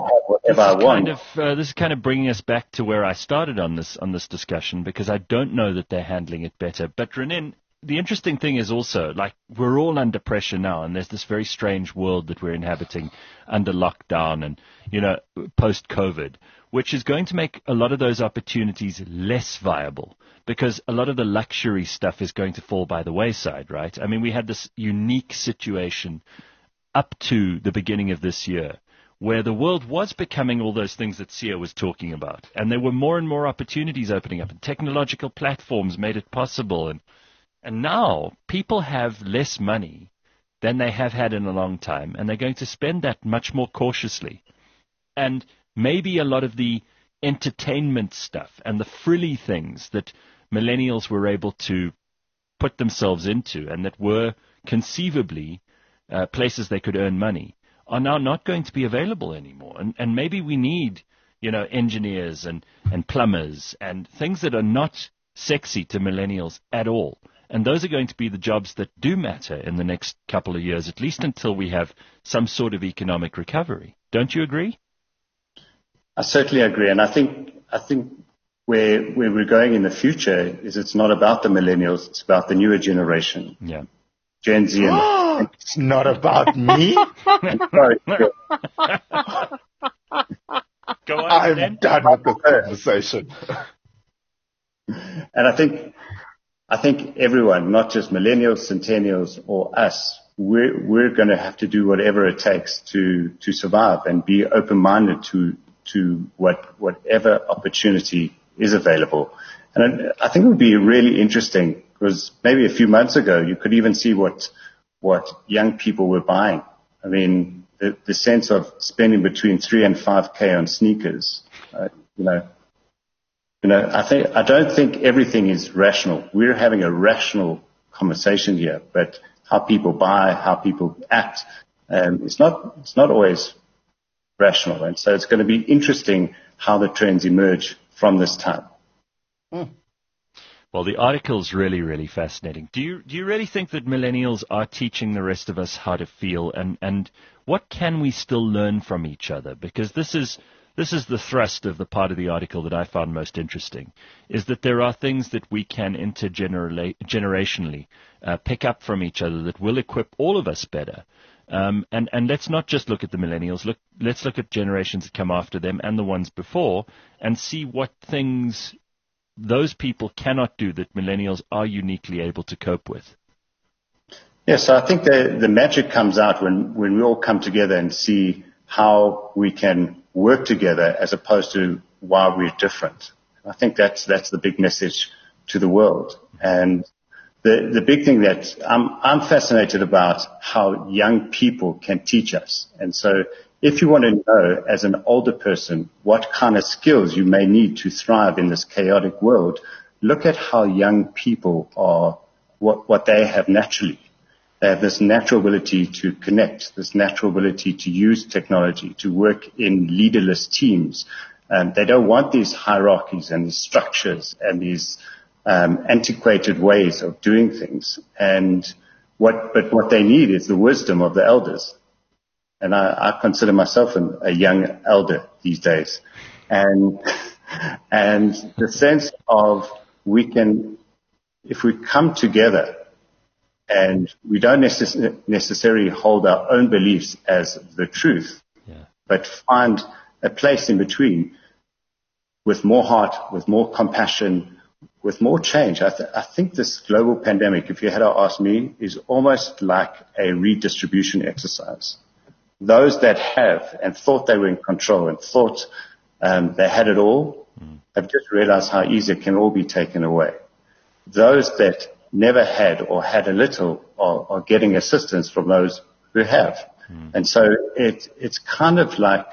Speaker 2: kind of bringing us back to where I started on this discussion, because I don't know that they're handling it better. But Renan, the interesting thing is also, like, we're all under pressure now, and there's this very strange world that we're inhabiting under lockdown and, post-COVID, which is going to make a lot of those opportunities less viable because a lot of the luxury stuff is going to fall by the wayside, right? I mean, we had this unique situation up to the beginning of this year where the world was becoming all those things that Sia was talking about. And there were more and more opportunities opening up, and technological platforms made it possible. And now people have less money than they have had in a long time, and they're going to spend that much more cautiously. And maybe a lot of the entertainment stuff and the frilly things that millennials were able to put themselves into and that were conceivably places they could earn money are now not going to be available anymore. And maybe we need, engineers and plumbers and things that are not sexy to millennials at all. And those are going to be the jobs that do matter in the next couple of years, at least until we have some sort of economic recovery. Don't you agree?
Speaker 5: I certainly agree. And I think where we're going in the future is it's not about the millennials, it's about the newer generation.
Speaker 2: Yeah.
Speaker 5: Gen Z.
Speaker 3: It's not about me.
Speaker 5: Sorry.
Speaker 2: Go on,
Speaker 3: I'm
Speaker 2: then.
Speaker 3: done with the conversation.
Speaker 5: And I think everyone, not just millennials, centennials, or us, we're going to have to do whatever it takes to survive and be open-minded to whatever opportunity is available. And I think it would be really interesting because maybe a few months ago you could even see what young people were buying. I mean, the sense of spending between 3 and 5K on sneakers. I don't think everything is rational. We're having a rational conversation here, but how people buy, how people act, it's not always rational. And so it's going to be interesting how the trends emerge from this time.
Speaker 2: Well, the article's really, really fascinating. Do you really think that millennials are teaching the rest of us how to feel, and what can we still learn from each other? Because this is the thrust of the part of the article that I found most interesting, is that there are things that we can intergenerationally pick up from each other that will equip all of us better. And let's not just look at the millennials. Let's look at generations that come after them and the ones before and see what things those people cannot do that millennials are uniquely able to cope with.
Speaker 5: Yeah, so I think the magic comes out when we all come together and see how we can work together as opposed to why we're different. I think that's the big message to the world. And the big thing that I'm fascinated about how young people can teach us. And so if you want to know as an older person what kind of skills you may need to thrive in this chaotic world, look at how young people are, what they have naturally. They have this natural ability to connect, this natural ability to use technology, to work in leaderless teams. They don't want these hierarchies and these structures and these antiquated ways of doing things. But what they need is the wisdom of the elders. And I consider myself a young elder these days. And the sense of if we come together and we don't necessarily hold our own beliefs as the truth, but find a place in between with more heart, with more compassion, with more change. I think this global pandemic, if you had to ask me, is almost like a redistribution exercise. Those that have and thought they were in control and thought they had it all have just realized how easy it can all be taken away. Those that never had or had a little are getting assistance from those who have. And so it's kind of like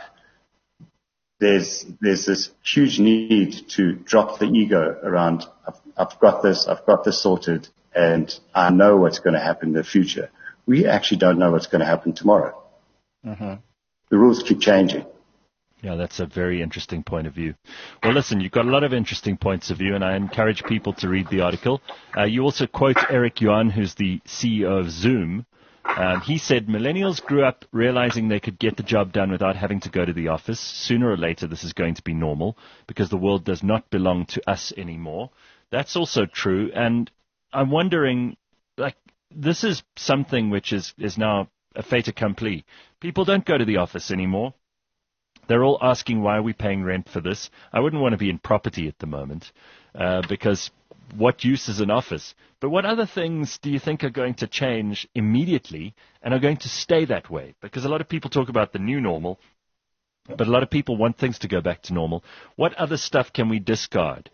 Speaker 5: there's this huge need to drop the ego around, I've got this sorted, and I know what's going to happen in the future. We actually don't know what's going to happen tomorrow. The rules keep changing.
Speaker 2: Yeah, that's a very interesting point of view. Well, listen, you've got a lot of interesting points of view, and I encourage people to read the article. You also quote Eric Yuan, who's the CEO of Zoom. He said, millennials grew up realizing they could get the job done without having to go to the office. Sooner or later, this is going to be normal because the world does not belong to us anymore. That's also true. And I'm wondering, like, this is something which is now a fait accompli. People don't go to the office anymore. They're all asking, why are we paying rent for this? I wouldn't want to be in property at the moment, because what use is an office? But what other things do you think are going to change immediately and are going to stay that way? Because a lot of people talk about the new normal, but a lot of people want things to go back to normal. What other stuff can we discard?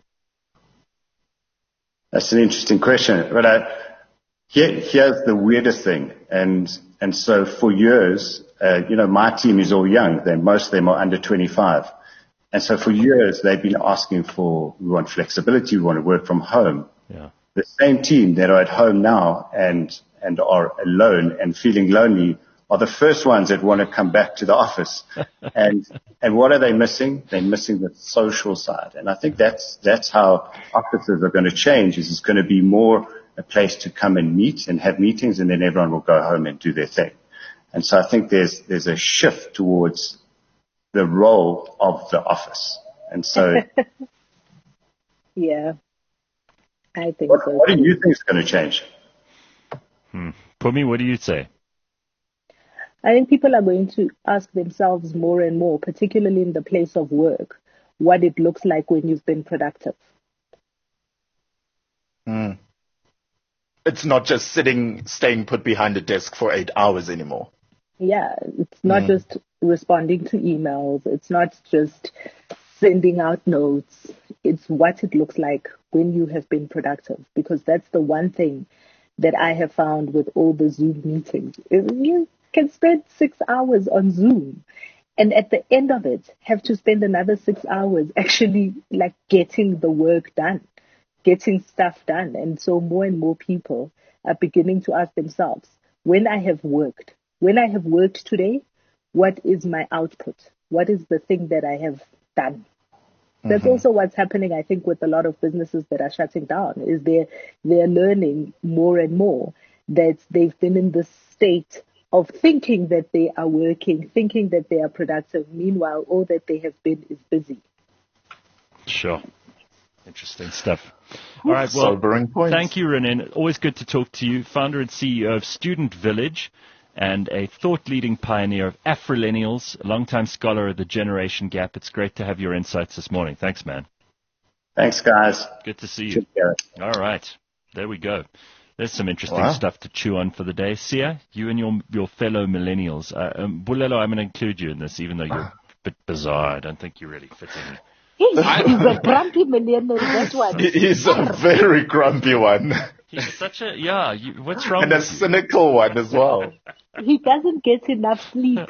Speaker 5: That's an interesting question. But here's the weirdest thing. And so for years, my team is all young. Most of them are under 25. And so for years, they've been asking we want flexibility, we want to work from home.
Speaker 2: Yeah.
Speaker 5: The same team that are at home now and are alone and feeling lonely are the first ones that want to come back to the office. And what are they missing? They're missing the social side. And I think that's how offices are going to change, is it's going to be more a place to come and meet and have meetings, and then everyone will go home and do their thing. And so I think there's a shift towards the role of the office. And so,
Speaker 1: yeah, I think so.
Speaker 5: What do you think is going to change?
Speaker 2: Pumi, what do you say?
Speaker 1: I think people are going to ask themselves more and more, particularly in the place of work, what it looks like when you've been productive.
Speaker 3: It's not just staying put behind a desk for 8 hours anymore.
Speaker 1: Yeah, it's not just responding to emails. It's not just sending out notes. It's what it looks like when you have been productive, because that's the one thing that I have found with all the Zoom meetings. You can spend 6 hours on Zoom and at the end of it have to spend another 6 hours actually like getting the work done, getting stuff done. And so more and more people are beginning to ask themselves, when I have worked today, what is my output? What is the thing that I have done? That's also what's happening, I think, with a lot of businesses that are shutting down, is they're learning more and more that they've been in this state of thinking that they are working, thinking that they are productive. Meanwhile, all that they have been is busy.
Speaker 2: Sure. Interesting stuff. All right, well,
Speaker 3: sobering points.
Speaker 2: Thank you, René. Always good to talk to you. Founder and CEO of Student Village and a thought-leading pioneer of Afrillennials, a longtime scholar of the generation gap. It's great to have your insights this morning. Thanks, man.
Speaker 5: Thanks, guys.
Speaker 2: Good to see you. All right. There we go. There's some interesting stuff to chew on for the day. Sia, you and your fellow millennials. Bulelo, I'm going to include you in this, even though you're a bit bizarre. I don't think you really fit in.
Speaker 1: He's a grumpy millennial, that's what.
Speaker 3: He's a very grumpy one.
Speaker 2: He's such a, what's wrong
Speaker 3: and a cynical one as well.
Speaker 1: He doesn't get enough sleep.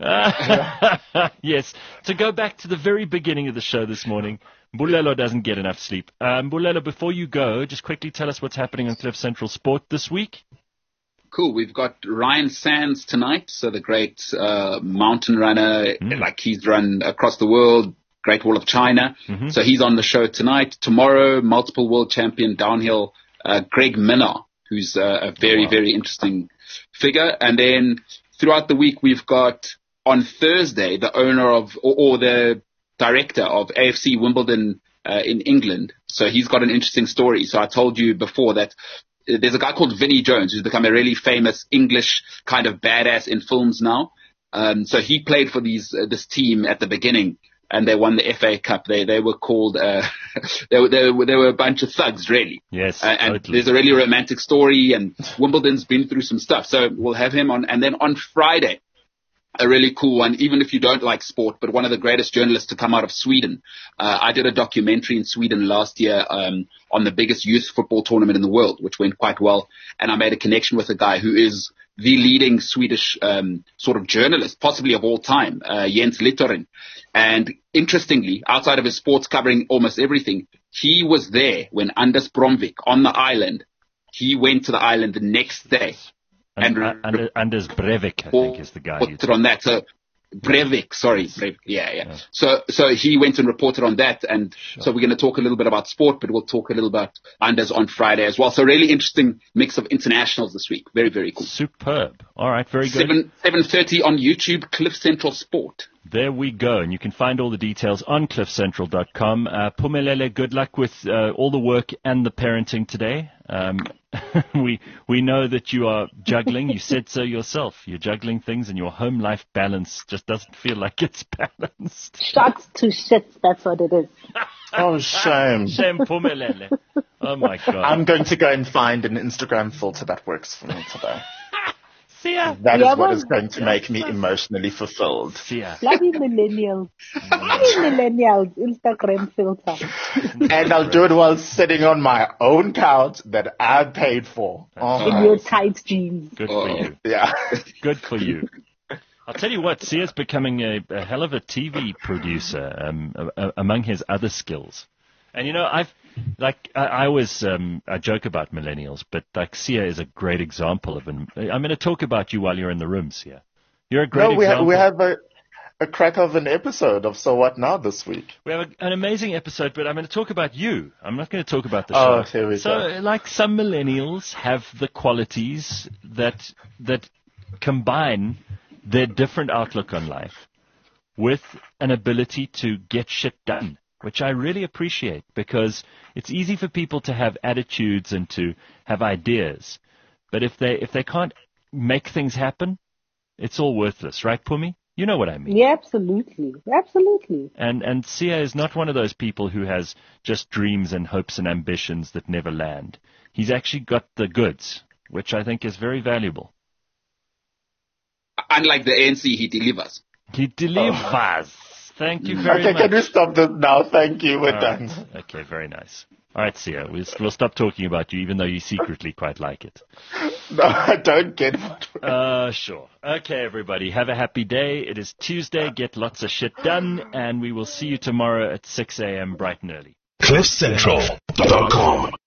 Speaker 2: Yes. To go back to the very beginning of the show this morning, Bulelo doesn't get enough sleep. Bulelo, before you go, just quickly tell us what's happening on Cliff Central Sport this week.
Speaker 4: Cool. We've got Ryan Sands tonight, so the great mountain runner, like he's run across the world, Great Wall of China. So he's on the show tonight. Tomorrow, multiple world champion downhill, Greg Minnaar, who's a very, very interesting figure. And then throughout the week, we've got on Thursday, the owner of, or the director of AFC Wimbledon in England. So he's got an interesting story. So I told you before that there's a guy called Vinnie Jones who's become a really famous English kind of badass in films now. So he played for this team at the beginning, and they won the FA Cup. They were called, they were a bunch of thugs, really.
Speaker 2: Yes.
Speaker 4: And
Speaker 2: totally.
Speaker 4: there's a really romantic story, and Wimbledon's been through some stuff. So we'll have him on. And then on Friday, a really cool one, even if you don't like sport, but one of the greatest journalists to come out of Sweden. I did a documentary in Sweden last year, on the biggest youth football tournament in the world, which went quite well. And I made a connection with a guy who is the leading Swedish, sort of journalist, possibly of all time, Jens Littorin. And interestingly, outside of his sports covering almost everything, he was there when Anders Bromvik on the island, he went to the island the next day. And
Speaker 2: Anders Breivik, I think, is the guy.
Speaker 4: Reported on that. So Breivik, sorry. Breivik, yeah. So he went and reported on that. And so we're going to talk a little bit about sport, but we'll talk a little about Anders on Friday as well. So really interesting mix of internationals this week. Very, very cool.
Speaker 2: Superb. All right. Very good.
Speaker 4: 7:30 on YouTube, Cliff Central Sport.
Speaker 2: There we go. And you can find all the details on cliffcentral.com. Phumelele, good luck with all the work and the parenting today. We know that you are juggling. You said so yourself. You're juggling things and your home life balance just doesn't feel like it's balanced.
Speaker 1: Shots to shit, that's what it is.
Speaker 3: Oh, shame.
Speaker 2: Shame, Phumelele. Oh, my God.
Speaker 3: I'm going to go and find an Instagram filter that works for me today.
Speaker 2: See ya.
Speaker 3: That is what is going to make me emotionally fulfilled.
Speaker 2: See ya.
Speaker 1: Bloody millennials. Bloody millennials, Instagram filter.
Speaker 3: And I'll do it while sitting on my own couch that I paid for.
Speaker 1: In your tight jeans.
Speaker 2: Good for you.
Speaker 3: Yeah.
Speaker 2: Good for you. I'll tell you what, Sia's becoming a hell of a TV producer among his other skills. And, you know, I always I joke about millennials, but like Sia is a great example of I'm going to talk about you while you're in the room, Sia. You're a great example.
Speaker 3: We have a crack of an episode of So What Now this week.
Speaker 2: We have an amazing episode, but I'm going to talk about you. I'm not going to talk about the show.
Speaker 3: Oh, here we
Speaker 2: so,
Speaker 3: go.
Speaker 2: like some millennials have the qualities that combine their different outlook on life with an ability to get shit done, which I really appreciate, because it's easy for people to have attitudes and to have ideas, but if they can't make things happen, it's all worthless, right, Phumi? You know what I mean?
Speaker 1: Yeah, absolutely. Absolutely.
Speaker 2: And Sia is not one of those people who has just dreams and hopes and ambitions that never land. He's actually got the goods, which I think is very valuable.
Speaker 4: Unlike the ANC, he delivers.
Speaker 2: He delivers. Thank you very much.
Speaker 3: Okay, can we stop this now? Thank you. We're done.
Speaker 2: Right. Okay, very nice. All right, Sia, we'll stop talking about you, even though you secretly quite like it.
Speaker 3: No, I don't get it.
Speaker 2: Sure. Okay, everybody, have a happy day. It is Tuesday. Get lots of shit done, and we will see you tomorrow at 6 a.m. bright and early.
Speaker 6: CliffCentral.com